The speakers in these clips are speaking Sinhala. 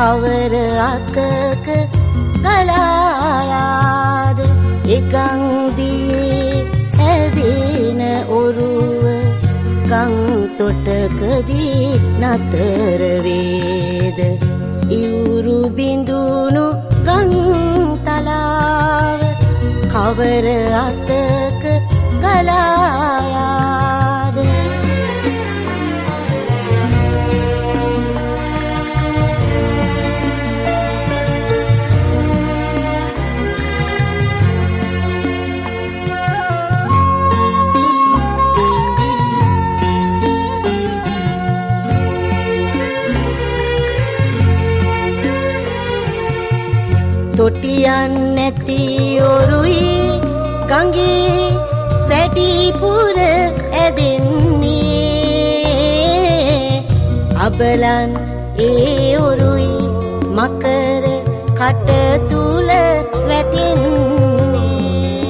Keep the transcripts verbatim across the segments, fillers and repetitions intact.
කවර අතක ගලායාද එකං දියේ ඇදෙන ඔරුව ගං තොටකදී නතර වේද ඉවුරු බිඳුණු ගං තලාව කවර අතක ගලායාද තොටියන් නැති ඔරුයි ගඟේ වැඩිපුර ඇදෙන්නේ අබලන් ඒ ඔරුයි මකර කට තුල වැටෙන්නේ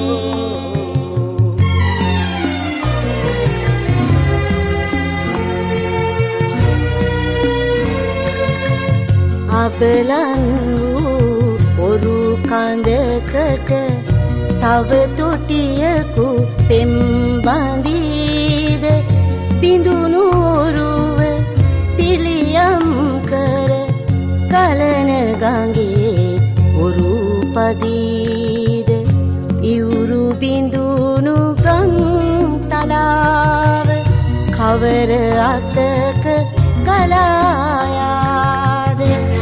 අබලන් ඔරු කඳකට තව තොටියකු පෙම් බඳීද බිඳුණු ඔරුව පිළියම් කර කලන ගඟේ ඔරු පදීද ඉවුරු බිඳුණු ගං තලාව කවර අතක ගලායාද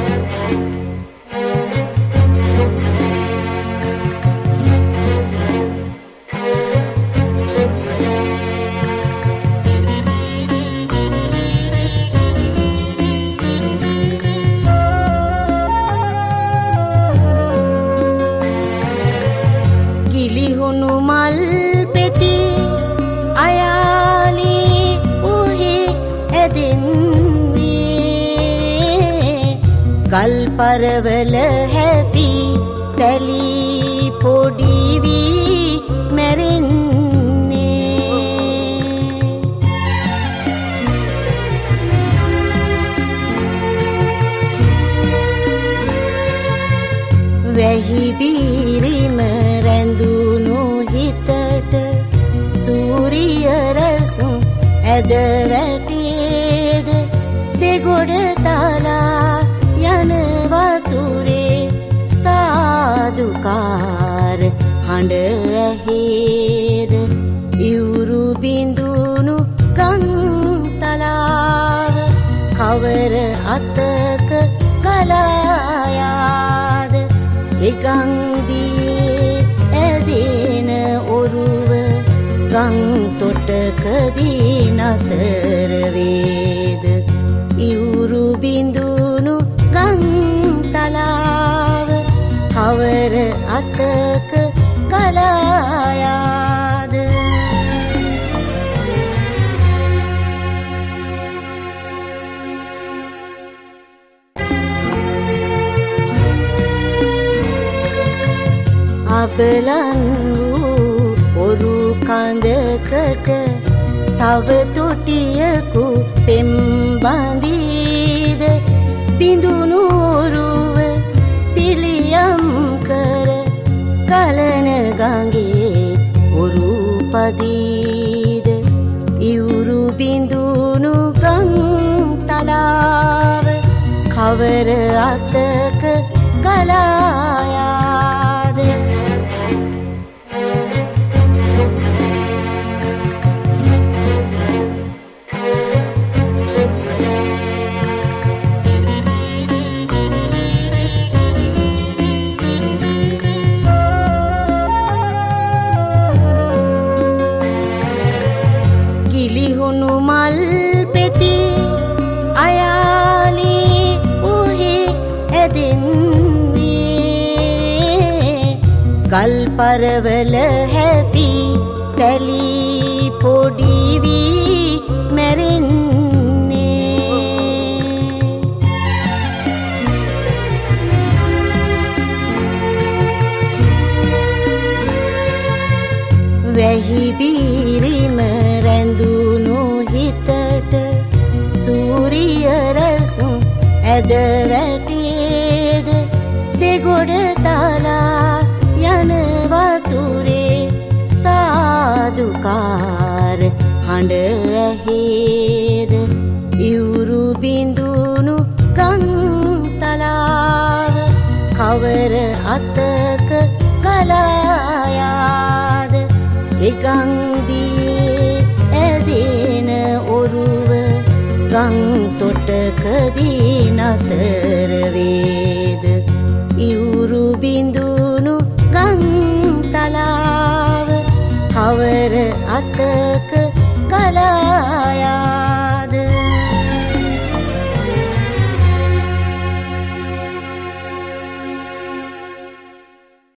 ගල් පරවල හැපි තැලි පොඩි වී මැරෙන්නේ වැහි බීරිම රැඳුණු හිතට සූරිය රසුන් ඇද වැටේද දෙගොඩ තලා යන වතුරේ සාදුකාර හඬ ඇහෙද ඉවුරු බිඳුණු ගං තලාව කවර අතක ගලායාද එකං දියේ ඇදෙන ඔරුව ගං තොටකදී නතර වේද ඉවුරු බිඳුණු ගං තලාව කවර අතක ගලායාද අබලන් වූ ඔරු කඳකට තව තොටියකු පෙම් බඳීද බිඳුණු ඔරුව පිළියම් කර කලන ගඟේ ඔරු පදීද ඉවුරු බිඳුණු ගං තලාව කවර අතක ගලායාද ගල් පරවල හැපි තැලි පොඩි වී මැරෙන්නේ වැහි බීරිම රැඳුණු හිතට සූරිය රසුන් ඇද වැටේ ගොඩතලා යන වතුරේ සාදුකාර හඬ ඇහේද ඉවුරු බිඳුණු ගංතලාව කවර අතක ගලායාද එගංදියේ ඇදෙන ඔරුව ගං තොටකදී නතර වේද ඉවුරු බිඳුණු ගංතලාව කවර අතක ගලා